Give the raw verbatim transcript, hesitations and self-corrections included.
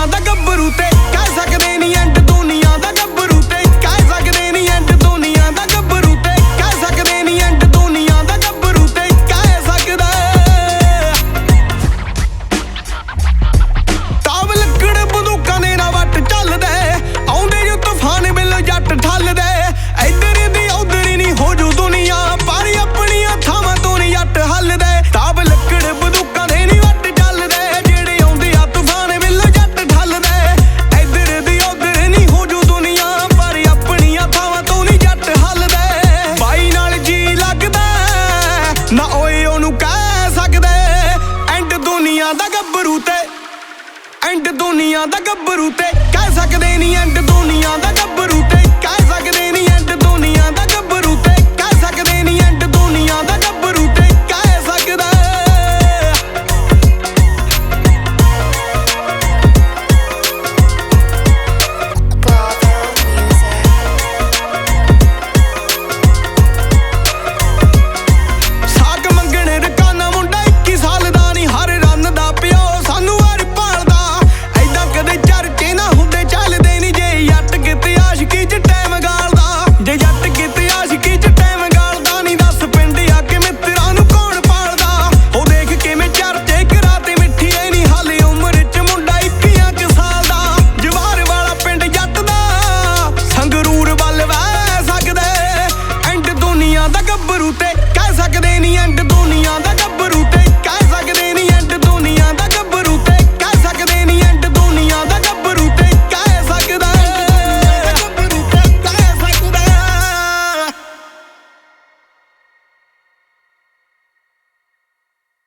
ਦਾ ਗੱਭਰੂ ਤੇ ਕਹਿ ਸਕਦੇ ਨਹੀਂ ਐਂਡ ਦੁਨੀਆ ਦਾ ਗੱਭਰੂ ਤੇ ਕਹਿ ਸਕਦੇ ਨਹੀਂ ਐਂਡ ਦੁਨੀਆ ਦਾ ਗੱਭਰੂ ਤੇ ਕਹਿ ਸਕਦੇ ਨਹੀਂ ਐਂਡ ਦੁਨੀਆ ਦਾ ਗੱਭਰੂ ਤੇ ਕਹਿ ਸਕਦਾ ਤਾਬ ਲੱਕੜ ਬੰਦੂਕਾਂ ਦੇ ਨਾ ਵੱਟ ਚੱਲਦੇ ਆਉਂਦੇ ਜੋ ਤੂਫਾਨ ਬਿੱਲ ਜੱਟ ਠੱਲਦੇ ਇੱਧਰ ਦੀ ਉੱਧਰ ਨਹੀਂ ਹੋ ਜੂ ਦੁਨੀਆ ਪਰ ਆਪਣੀਆਂ ਥਾਵਾਂ ਤੋਂ ਨਹੀਂ ਜੱਟ ਹੱਲਦੇ ਤਾਬ ਲੱਕੜ ਬੰਦੂਕਾਂ ਦੇ ਨਹੀਂ ਵੱਟ ਚੱਲਦੇ ਜਿਹੜੇ ਆਉਂਦੇ ਆ ਤੂਫਾਨ ਬਿੱਲ ਜੱਟ ਠੱਲਦੇ ਇੱਧਰ ਦੀ ਉੱਧਰ ਨਹੀਂ ਹੋ ਜੂ ਦੁਨੀਆ ਪਰ ਆਪਣੀਆਂ ਥਾਵਾਂ ਤੋਂ ਨਹੀਂ ਜੱਟ ਹੱਲਦੇ ਬਾਈ ਨਾਲ ਜੀ ਲੱਗਦਾ ਨਾ ਓਏ ਉਹਨੂੰ ਕਹਿ ਸਕਦੇ ਐਂਡ ਦੁਨੀਆ ਦਾ ਗੱਭਰੂ ਤੇ ਐਂਡ ਦੁਨੀਆ ਦਾ ਗੱਭਰੂ ਤੇ ਕਹਿ ਸਕਦੇ ਨਹੀਂ ਐਂਡ ਦੁਨੀਆ ਦਾ